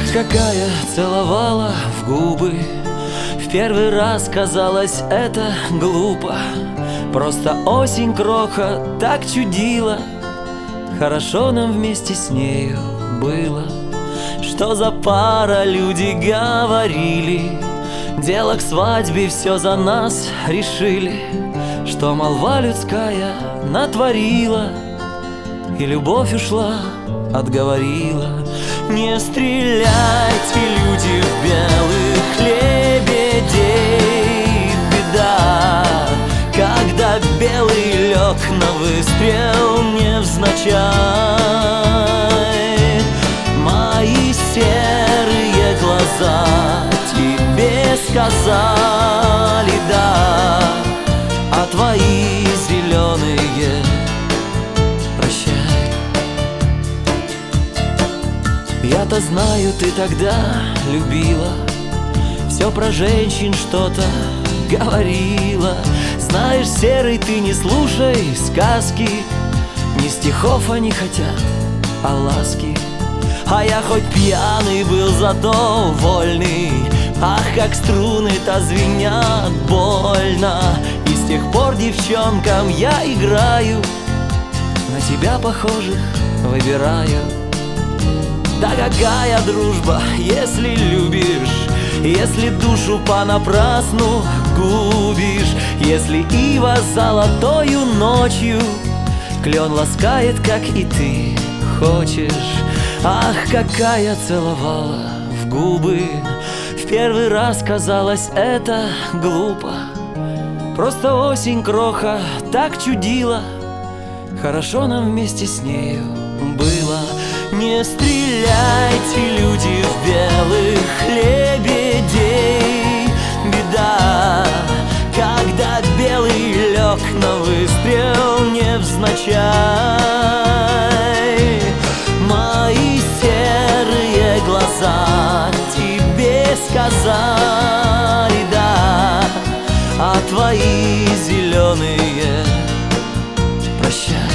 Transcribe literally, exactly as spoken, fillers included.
какая целовала в губы. В первый раз казалось это глупо. Просто осень кроха так чудила. Хорошо нам вместе с нею было. Что за пара, люди говорили. Дело к свадьбе все за нас решили. Что молва людская натворила, и любовь ушла, отговорила. Не стреляйте, люди, в белых лебедей. Беда, когда белый лег на выстрел невзначай. Мои серые глаза тебе сказали да, а твои зеленые прощай. Я-то знаю, ты тогда любила, все про женщин что-то говорила. Знаешь, серый, ты не слушай сказки, не стихов они хотят, а ласки. А я хоть пьяный был, зато вольный. Ах, как струны-то звенят больно. И с тех пор девчонкам я играю, на тебя похожих выбираю. Да какая дружба, если любишь, если душу понапрасну губишь, если ива золотою ночью клен ласкает, как и ты хочешь. Ах, какая целовала в губы. В первый раз казалось это глупо. Просто осень кроха так чудила. Хорошо нам вместе с нею было. Не стреляйте, люди, в белых лебедей. Беда, когда белый лег на выстрел невзначай. Мои серые глаза тебе сказали да, а твои зеленые прощай.